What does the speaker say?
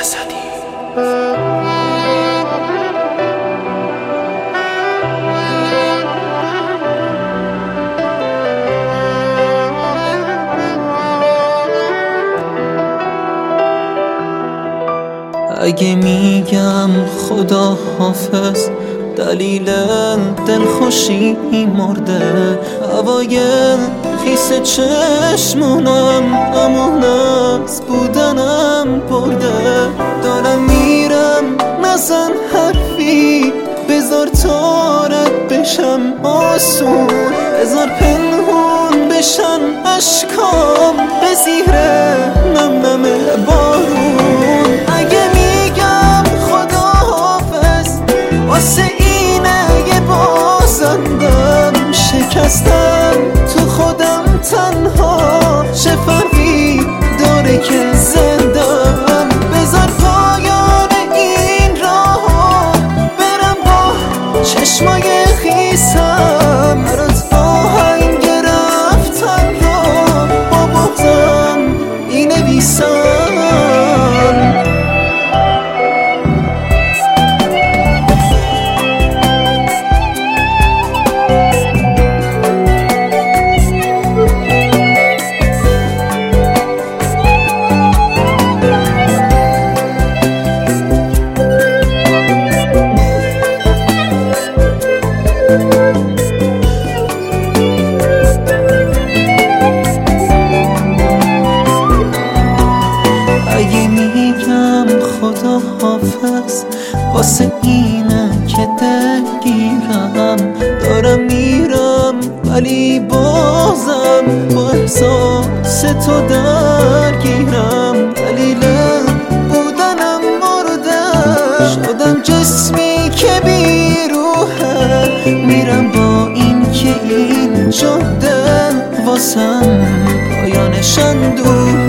اگه میگم خدا حافظ دلیل دلخوشی مرده، هوای خیس چشمونم امون از بودنم برده. دارم میرم نزن حرفی، بذار تارت بشم آسون، بذار پنهون بشن اشکام به زیر نم بارون. اگه میگم خدا حافظ واسه اینه یه بازندم، شکستم تو خودم تنها، چه فرقی داره که زندم. بذار پایان این راهو برم با چشمای خیسم، برات آهنگ رفتن رو با بغضم مینویسم. اگه میگم خدا حافظ واسه اینه که دلگیرم، دارم میرم ولی بازم با احساس تو درگیرم. دلیل بودنم مرده، شدم جسمی که بیروحه، میرم با این که این جاده واسم پایانش اندوه.